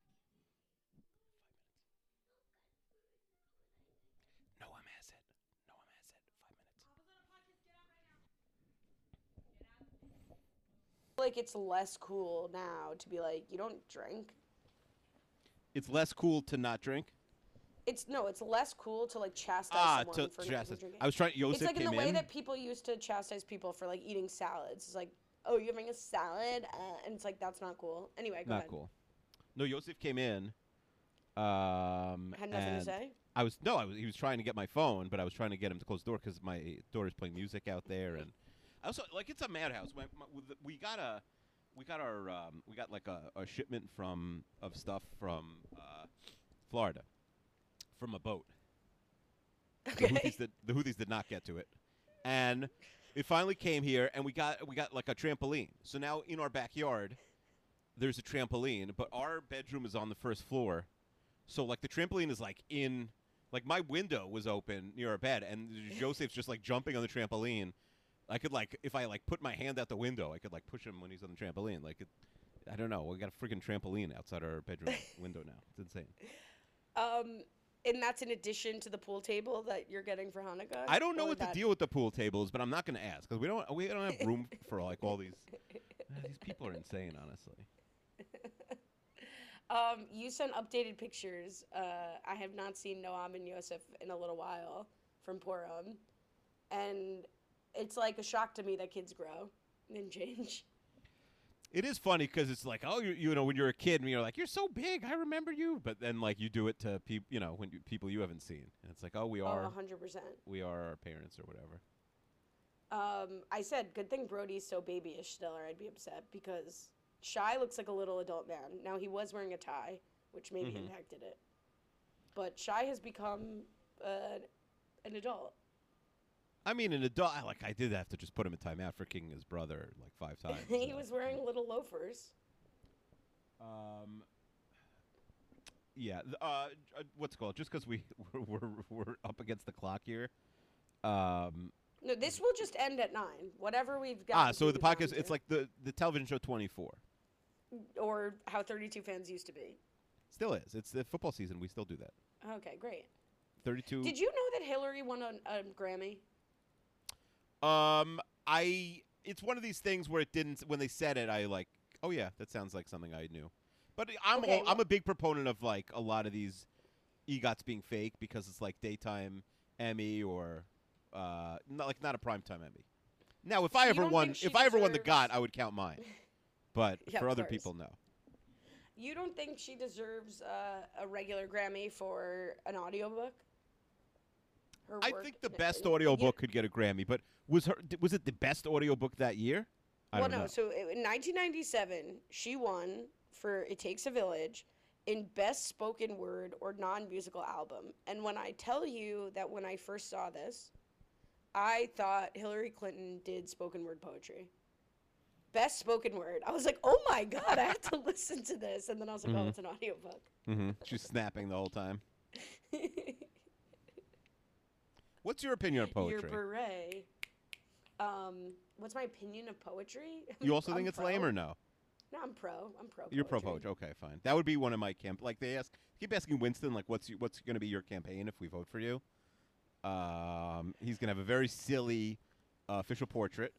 No, I'm acid. No, I'm acid. Five minutes. Like it's less cool now to be like, you don't drink. It's less cool to not drink. It's no, it's less cool to like chastise Ah, someone to for not chastise. drinking. I was trying. Yosef It's like in came the way in. that people used to chastise people for like eating salads. It's like, oh, you're having a salad, uh, and it's like that's not cool. Anyway, go not ahead. cool. No, Yosef came in. Um, Had nothing to and say. I was no, I was. He was trying to get my phone, but I was trying to get him to close the door because my daughter's playing music out there, and I also like it's a madhouse. My, my, we got a, we got our, um, we got like a, a shipment from of stuff from uh, Florida, from a boat. Okay. The Houthis did, the Houthis did not get to it, and it finally came here, and we got we got like a trampoline. So now in our backyard, there's a trampoline, but our bedroom is on the first floor, so like the trampoline is like in, like my window was open near our bed, and Joseph's just like jumping on the trampoline. I could like if I like put my hand out the window, I could like push him when he's on the trampoline. Like it, I don't know. We got a freaking trampoline outside our bedroom window now. It's insane. Um, and that's in addition to the pool table that you're getting for Hanukkah. I don't know Or what that- the deal with the pool table is, but I'm not going to ask because we don't we don't have room for like all these. Uh, these people are insane, honestly. Um, you sent updated pictures. Uh, I have not seen Noam and Yosef in a little while from Purim, and it's like a shock to me that kids grow and change. It is funny because it's like, oh, you you know, when you're a kid and you're like, you're so big, I remember you, but then like you do it to people, you know, when you, people you haven't seen, and it's like, oh, we Oh, are, one hundred percent. we are our parents or whatever. Um, I said, good thing Brody's so babyish still, or I'd be upset because Shy looks like a little adult man. Now he was wearing a tie, which maybe Mhm. impacted it, but Shy has become uh, an adult. I mean, an adult, I, like I did have to just put him in timeout for kicking his brother like five times. He so. was wearing little loafers. Um. Yeah. th- Uh. uh, What's it called? Just because we we're, we're we're up against the clock here. Um. No, this will just end at nine. Whatever we've got. Ah. So the podcast. It's like the the television show twenty-four. or how thirty-two fans used to be. Still is. It's the football season. We still do that. Okay, great. thirty-two. Did you know that Hillary won a, a Grammy? Um. I. It's one of these things where it didn't. When they said it, I like. Oh yeah, that sounds like something I knew. But I'm Okay, all, I'm a big proponent of like a lot of these EGOTs being fake because it's like daytime Emmy or uh not like not a primetime Emmy. Now, if I You ever don't won, think she if I ever won the deserves- GOT, I would count mine. But Yeah, for of other course. people, no. You don't think she deserves uh, a regular Grammy for an audiobook? Her I work think the in- best in- audiobook could get a Grammy, but was her d- was it the best audiobook that year? I well, don't no. know. So i- in nineteen ninety-seven, she won for "It Takes a Village" in Best Spoken Word or Non-Musical Album. And when I tell you that when I first saw this, I thought Hillary Clinton did spoken word poetry. Best spoken word. I was like, oh my god, I have to listen to this. And then I was like, oh, Mhm. it's an audiobook. Mm-hmm. She's snapping the whole time. What's your opinion of Your poetry? beret. Um, what's my opinion of poetry? You also I'm think it's pro. lame or no? No, I'm pro. I'm pro. You're pro poetry. poetry. Okay, fine. That would be one of my camp. Like they ask, keep asking Winston, like, what's you, what's going to be your campaign if we vote for you? Um, he's going to have a very silly uh, official portrait.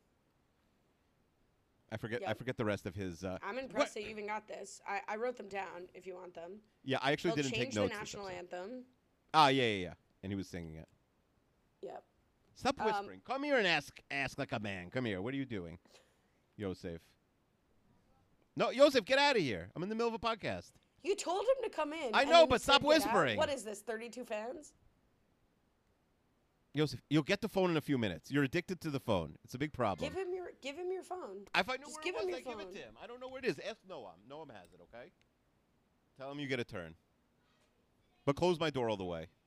I forget. I Yep. forget the rest of his. Uh, I'm impressed that you even got this. I, I wrote them down if you want them. yeah, I actually They'll didn't change take the notes. this national episode. anthem. Ah, yeah, yeah, yeah. And he was singing it. Yep. Stop Um, whispering. Come here and ask ask like a man. Come here. What are you doing, Yosef? No, Yosef, get out of here. I'm in the middle of a podcast. You told him to come in. I and know, then but you said stop get out. whispering. What is this, thirty-two fans? Yosef, you'll get the phone in a few minutes. You're addicted to the phone. It's a big problem. Give him your give him your phone. If I know Just where give it him was, your I give it phone. to him. I don't know where it is. Ask Noam. Noam has it, okay? Tell him you get a turn. But close my door all the way.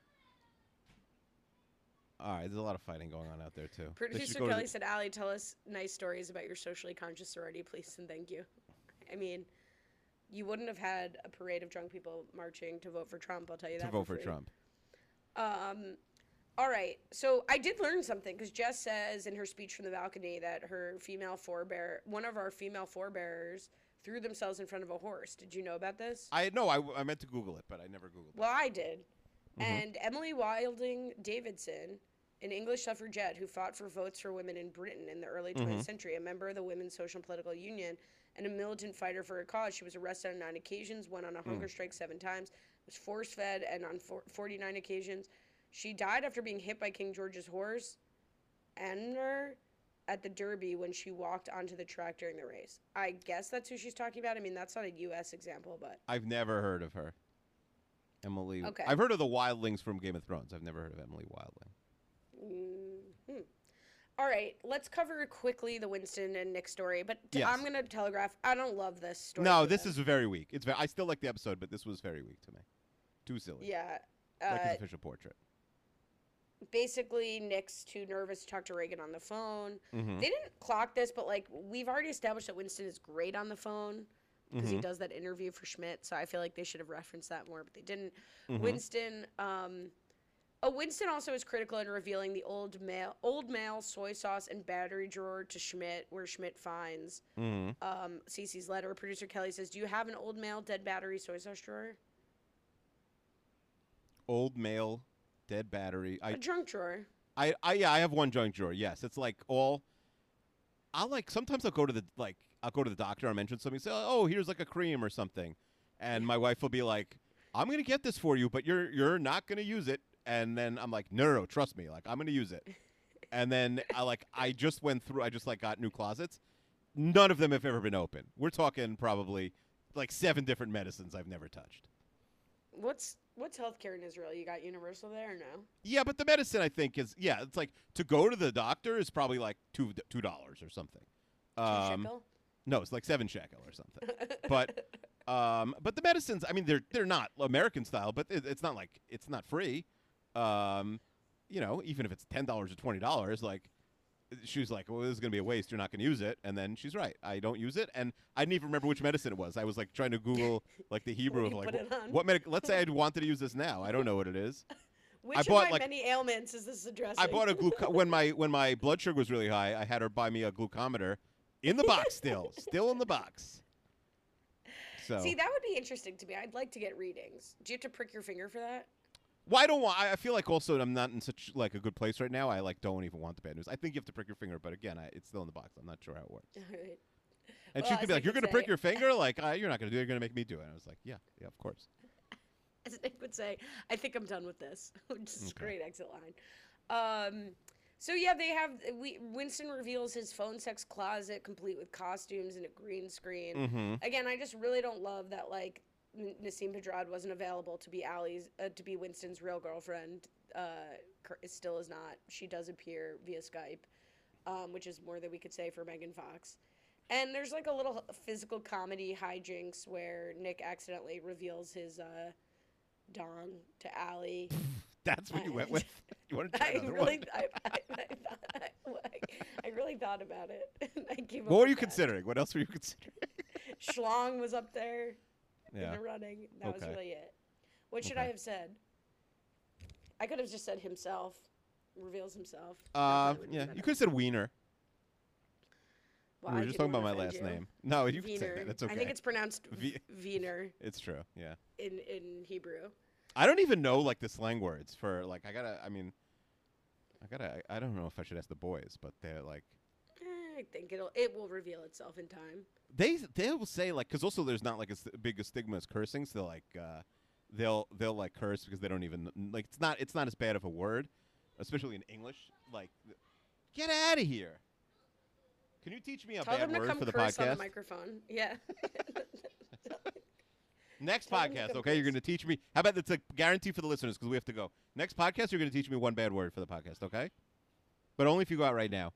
All right, there's a lot of fighting going on out there, too. They should Producer go to Kelly the- said, Allie, tell us nice stories about your socially conscious sorority, please, and thank you. I mean, you wouldn't have had a parade of drunk people marching to vote for Trump, I'll tell you to that vote for free. Trump. Um, all right, so I did learn something, because Jess says in her speech from the balcony that her female forebear, one of our female forebearers, threw themselves in front of a horse. Did you know about this? I no, I, I meant to Google it, but I never Googled it. Well, I did. Mhm. And Emily Wilding Davidson, an English suffragette who fought for votes for women in Britain in the early twentieth Mhm. century, a member of the Women's Social and Political Union, and a militant fighter for her cause. She was arrested on nine occasions, went on a hunger strike seven times, was force-fed, and on four- forty-nine occasions. She died after being hit by King George's horse, Anmer, at the Derby when she walked onto the track during the race. I guess that's who she's talking about. I mean, that's not a U S example, but I've never heard of her. Emily. Okay. I've heard of the Wildlings from Game of Thrones. I've never heard of Emily Wildling. Mm-hmm. All right, let's cover quickly the Winston and Nick story. But t- Yes. I'm gonna telegraph. I don't love this story. No, for this them. is very weak. It's very, I still like the episode, but this was very weak to me. Too silly. Yeah. Like his Uh, official portrait. basically, Nick's too nervous to talk to Reagan on the phone. Mm-hmm. They didn't clock this, but like we've already established that Winston is great on the phone because Mhm. he does that interview for Schmidt. So I feel like they should have referenced that more, but they didn't. Mhm. Winston, um, oh, Winston also is critical in revealing the old mail, old mail, soy sauce, and battery drawer to Schmidt, where Schmidt finds Mm-hmm. um, Cece's letter. Producer Kelly says, "Do you have an old mail, dead battery, soy sauce drawer? Old mail, dead battery. I A junk drawer." I, I yeah, I have one junk drawer. Yes, it's like all. I'll like sometimes I'll go to the like I'll go to the doctor. I'll mention something. Say, oh, here's like a cream or something, and my wife will be like, "I'm gonna get this for you, but you're you're not gonna use it." And then I'm like, "No, no, no, trust me. Like I'm gonna use it." And then I like I just went through. I just like got new closets. None of them have ever been open. We're talking probably like seven different medicines I've never touched. What's what's healthcare in Israel? You got universal there or no? Yeah, but the medicine I think is yeah. It's like to go to the doctor is probably like two two dollars or something. Two Um, shekel? no, it's like seven shekel or something. But um, but the medicines, I mean, they're they're not American style, but it, it's not like it's not free. Um, you know, even if it's ten dollars or twenty dollars, like she was like, "Well, this is gonna be a waste. You're not gonna use it." And then she's right. I don't use it, and I didn't even remember which medicine it was. I was like trying to Google like the Hebrew What of do you like put it wh- on? what medic. Let's say I wanted to use this now. I don't know what it is. Which I of bought, my like- many ailments is this addressing? I bought a gluco when my when my blood sugar was really high. I had her buy me a glucometer in the box still, still in the box. So See, that would be interesting to me. I'd like to get readings. Do you have to prick your finger for that? well, I don't want. I I feel like also I'm not in such like a good place right now. I like don't even want the bad news. I think you have to prick your finger, but again, I, it's still in the box. I'm not sure how it works. All right. And Well, she could as be I like, "You're could gonna prick say- your finger? Like uh, you're not gonna do it. You're gonna make me do it." And I was like, "Yeah, yeah, of course." As Nick would say, I think I'm done with this. Which is a Okay. great exit line. Um, so yeah, they have we Winston reveals his phone sex closet complete with costumes and a green screen. Mm-hmm. Again, I just really don't love that like N- Nassim Pedrad wasn't available to be Allie's uh, to be Winston's real girlfriend. Uh, Cur- it still is not. She does appear via Skype, um, which is more than we could say for Megan Fox. And there's like a little physical comedy hijinks where Nick accidentally reveals his uh, dong to Allie. That's what you went I- with. You want to try I another really, one? I, I, I, thought, I, I really thought about it. I came up What were with you that. considering? What else were you considering? Schlong was up there in Yeah. the running. That was Okay. really it. What should I Okay. have said? I could have just said himself. Reveals himself. That Uh, probably would've yeah. been You better. could have said Wiener. Well, we I were just didn't talking about my wanna last offend you. name. No, you can say Wiener. that. It's okay. I think it's pronounced Vi- Wiener It's true. Yeah. in, in Hebrew. I don't even know like the slang words for like I gotta. I mean, I gotta. I, I don't know if I should ask the boys, but they're like Eh, I think it'll it will reveal itself in time. they they will say like because also there's not like as big a stigma as cursing, so they're like uh, they'll they'll like curse because they don't even like it's not it's not as bad of a word, especially in English. Like, get out of here. Can you teach me a Tell bad them to word come for the curse on the podcast? microphone. Yeah. Next Tell them to podcast, come okay? You're curse. going to teach me. How about it's a guarantee for the listeners because we have to go. Next podcast, you're going to teach me one bad word for the podcast, okay? But only if you go out right now.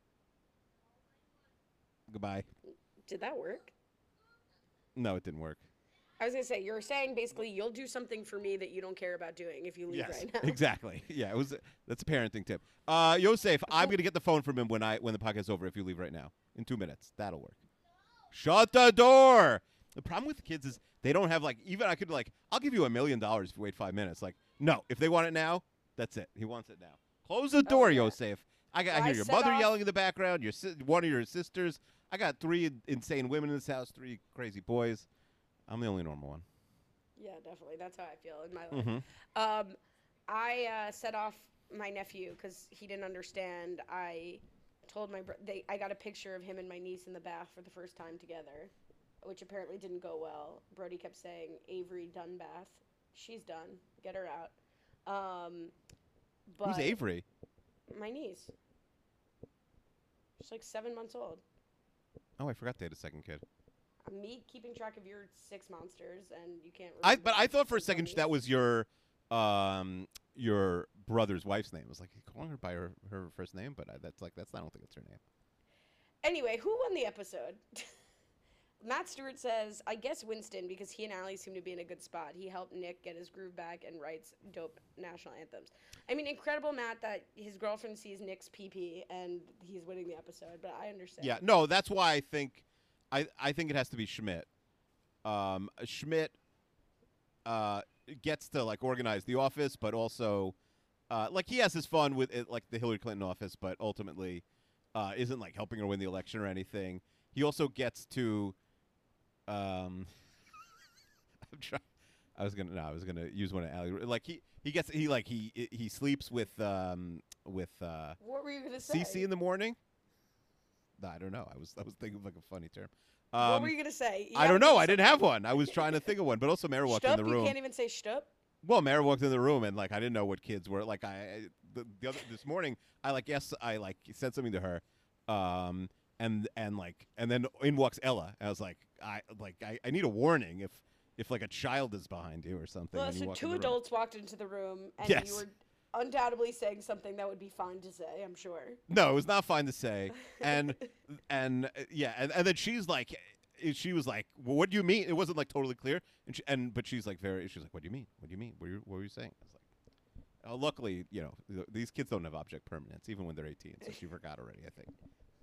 Goodbye. Did that work? No, it didn't work. I was gonna say you're saying basically you'll do something for me that you don't care about doing if you leave Yes, right now. exactly. Yeah, it was. That's a parenting tip. Uh, Yosef, I'm going to get the phone from him when I when the podcast's over. If you leave right now, in two minutes, that'll work. Shut the door. The problem with kids is they don't have like even I could like I'll give you a million dollars if you wait five minutes. Like no, if they want it now, that's it. He wants it now. Close the door, yeah. Yosef. I got I Well, hear I your set mother off- yelling in the background. Your si- one of your sisters. I got three in- insane women in this house. Three crazy boys. I'm the only normal one. Yeah, definitely. That's how I feel in my life. Mm-hmm. Um, I uh, set off my nephew because he didn't understand. I told my bro- they I got a picture of him and my niece in the bath for the first time together, which apparently didn't go well. Brody kept saying, "Avery done bath. She's done. Get her out." Um, but Who's Avery? My niece. She's like seven months old. Oh, I forgot they had a second kid. me keeping track of your six monsters, and you can't. I remember but I thought for a six second bunnies. that was your um your brother's wife's name. I was like calling her by her, her first name, but I, that's like that's I don't think it's her name. Anyway, who won the episode? Matt Stewart says, I guess Winston, because he and Allie seem to be in a good spot. He helped Nick get his groove back and writes dope national anthems. I mean, incredible, Matt, that his girlfriend sees Nick's pee-pee and he's winning the episode, but I understand. Yeah, no, that's why I think I I think it has to be Schmidt. Um, Schmidt uh, gets to like organize the office, but also uh, like he has his fun with it, like the Hillary Clinton office, but ultimately uh, isn't like helping her win the election or anything. He also gets to Um, I'm trying. I was gonna. No, I was gonna use one of Ali. Like he, he gets. He like he he sleeps with um with uh. What were you gonna say? Cece in the morning. No, I don't know. I was I was thinking of like a funny term. Um, what were you gonna say? You I don't gotta know. give I didn't have something. one. I was trying to think of one, but also Mara walked Shtup? in the room. You can't even say shtup? Well, Mara walked in the room and like I didn't know what kids were. Like I, I the, the other this morning I like yes I like said something to her, um and and like and then in walks Ella. And I was like I like I, I need a warning if if like a child is behind you or something. Well, when you so walk in two the room. adults walked into the room, and Yes. you were undoubtedly saying something that would be fine to say, I'm sure. No, it was not fine to say. And and uh, yeah, and, and then she's like, uh, she was like, well, "What do you mean?" It wasn't like totally clear. And she, and but she's like very. She's like, "What do you mean? What do you mean? What were you, what were you saying?" I was like, uh, "Luckily, you know, th- these kids don't have object permanence, even when they're eighteen." So she forgot already, I think.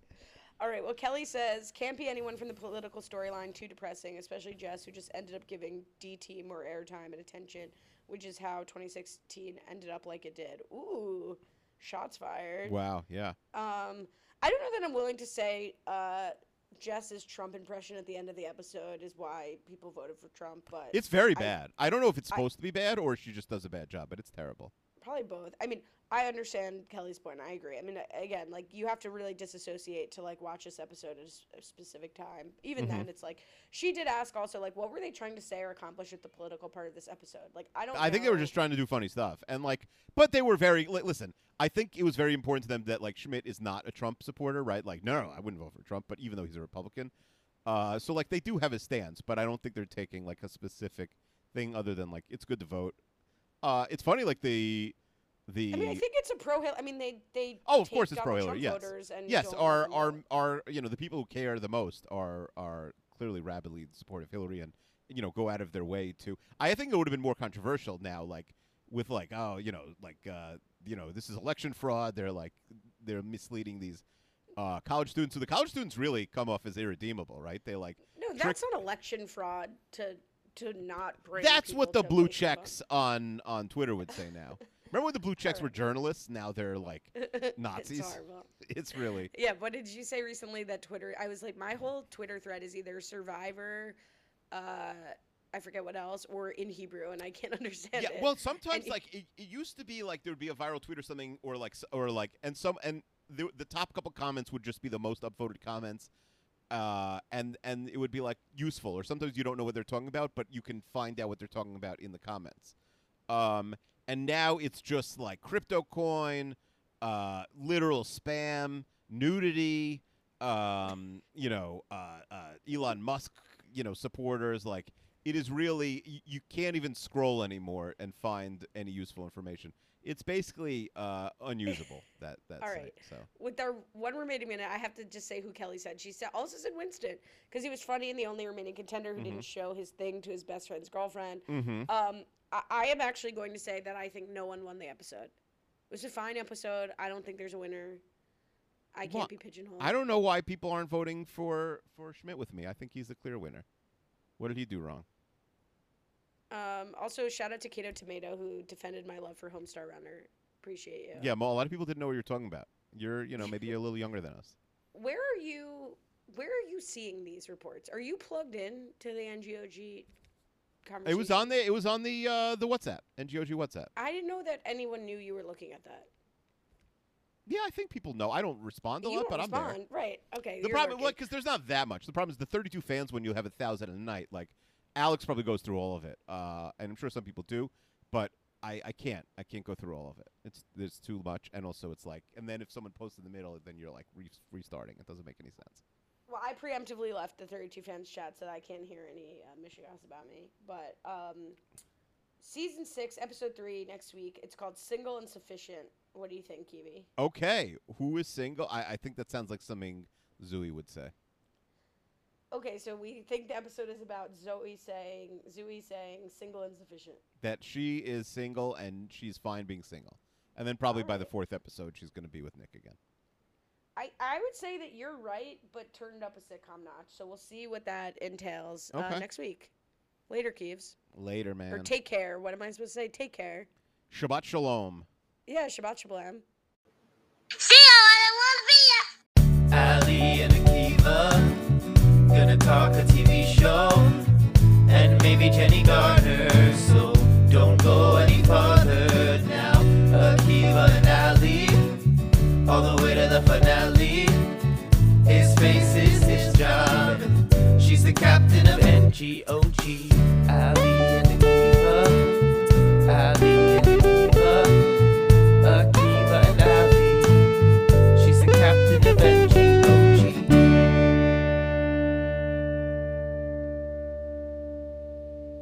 All right, well, Kelly says, can't be anyone from the political storyline too depressing, especially Jess, who just ended up giving D T more airtime and attention, which is how twenty sixteen ended up like it did. Ooh, shots fired. Wow. Yeah. Um, I don't know that I'm willing to say uh, Jess's Trump impression at the end of the episode is why people voted for Trump, but It's very I- bad. I don't know if it's I- supposed to be bad or she just does a bad job, but it's terrible. probably both. I mean, I understand Kelly's point. I agree. I mean, a- again, like you have to really disassociate to like watch this episode at a s- a specific time. Even then, it's like she did ask also like, what were they trying to say or accomplish with the political part of this episode? Like, I don't. I think they were know. just trying to do funny stuff, and like, but they were very. Li- listen, I think it was very important to them that like Schmidt is not a Trump supporter, right? Like, no, no, I wouldn't vote for Trump, but even though he's a Republican, uh, so like they do have a stance, but I don't think they're taking like a specific thing other than like it's good to vote. Uh, it's funny, like the the. I mean, I think it's a pro Hillary. I mean, they they. Oh, of take course it's Donald pro-Hillary, Trump yes. voters and Yes, don't are let them are vote. are you know the people who care the most are are clearly rabidly supportive of Hillary and you know go out of their way to. I think it would have been more controversial now, like with like oh you know like uh, you know this is election fraud. They're like they're misleading these uh, college students. So the college students really come off as irredeemable, right? They like No, trick- that's not election fraud to to not bring. that's people what the to blue vote. checks on on Twitter would say now. Remember when the blue checks were journalists? Now they're like Nazis. It's horrible. It's really. Yeah, what did you say recently that Twitter? I was like, my whole Twitter thread is either Survivor, uh, I forget what else, or in Hebrew, and I can't understand Yeah, it. well, sometimes And it- like it, it used to be like there would be a viral tweet or something, or like s- or like and some and the the top couple comments would just be the most upvoted comments, uh, and and it would be like useful. Or sometimes you don't know what they're talking about, but you can find out what they're talking about in the comments. Um, and now it's just like crypto coin, uh, literal spam, nudity, um, you know, uh, uh, Elon Musk, you know, supporters. Like it is really y- you can't even scroll anymore and find any useful information. It's basically uh, unusable that that All site. right. So With our one remaining minute, I have to just say who Kelly said. She said also said Winston because he was funny and the only remaining contender who didn't show his thing to his best friend's girlfriend. Mhm. Um, I, I am actually going to say that I think no one won the episode. It was a fine episode. I don't think there's a winner. I can't Well, be pigeonholed. I don't know why people aren't voting for for Schmidt with me. I think he's the clear winner. What did he do wrong? Um, also, shout out to Kato Tomato who defended my love for Homestar Runner. Appreciate you. Yeah, Mo, a lot of people didn't know what you're talking about. You're, you know, maybe you're a little younger than us. Where are you? Where are you seeing these reports? Are you plugged in to the N G O G conversation? It was on the it was on the uh, the WhatsApp, N G O G WhatsApp. I didn't know that anyone knew you were looking at that. Yeah, I think people know. I don't respond a you lot, don't but I'm there. respond, right? Okay. The you're problem, lurking. because there's not that much. The problem is the thirty-two fans when you have a thousand a night. Like Alex probably goes through all of it, uh, and I'm sure some people do, but I, I can't. I can't go through all of it. It's there's too much, and also it's like, and then if someone posts in the middle, then you're like re- restarting. It doesn't make any sense. Well, I preemptively left the thirty-two fans chat so that I can't hear any uh, Michigas about me. But um, season six, episode three, next week. It's called Single and Sufficient. What do you think, Kiwi? Okay, who is single? I, I think that sounds like something Zooey would say. Okay, so we think the episode is about Zoe saying, Zooey saying, single and sufficient. That she is single and she's fine being single. And then probably All by the right. fourth episode, she's going to be with Nick again. I, I would say that you're right, but turned up a sitcom notch. So we'll see what that entails uh, Okay. next week. Later, Keeves. Later, man. Or take care. What am I supposed to say? Take care. Shabbat shalom. Yeah, Shabbat Shalom. See ya, I love ya. Ali and Akiva gonna talk a T V show, and maybe Jenny Garner.